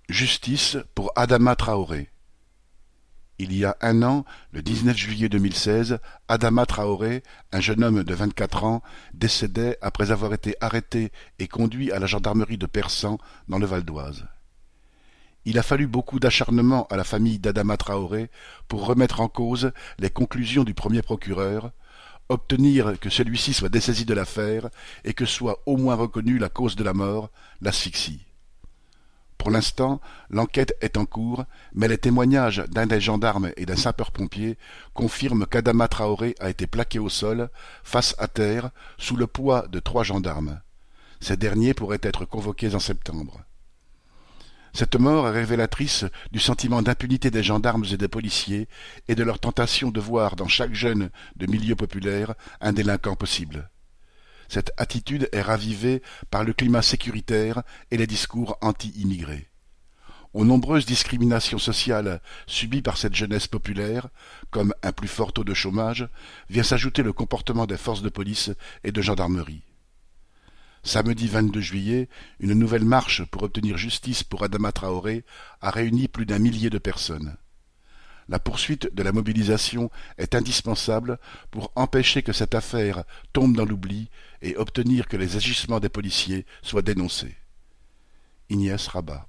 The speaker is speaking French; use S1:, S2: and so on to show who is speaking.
S1: Justice pour Adama Traoré. Il y a un an, le 19 juillet 2016, Adama Traoré, un jeune homme de 24 ans, décédait après avoir été arrêté et conduit à la gendarmerie de Persan dans le Val-d'Oise. Il a fallu beaucoup d'acharnement à la famille d'Adama Traoré pour remettre en cause les conclusions du premier procureur, obtenir que celui-ci soit dessaisi de l'affaire et que soit au moins reconnue la cause de la mort, l'asphyxie. Pour l'instant, l'enquête est en cours, mais les témoignages d'un des gendarmes et d'un sapeur-pompier confirment qu'Adama Traoré a été plaqué au sol, face à terre, sous le poids de 3 gendarmes. Ces derniers pourraient être convoqués en septembre. Cette mort est révélatrice du sentiment d'impunité des gendarmes et des policiers et de leur tentation de voir dans chaque jeune de milieu populaire un délinquant possible. Cette attitude est ravivée par le climat sécuritaire et les discours anti-immigrés. Aux nombreuses discriminations sociales subies par cette jeunesse populaire, comme un plus fort taux de chômage, vient s'ajouter le comportement des forces de police et de gendarmerie. Samedi 22 juillet, une nouvelle marche pour obtenir justice pour Adama Traoré a réuni plus d'1 millier de personnes. La poursuite de la mobilisation est indispensable pour empêcher que cette affaire tombe dans l'oubli et obtenir que les agissements des policiers soient dénoncés. Ignace Rabat.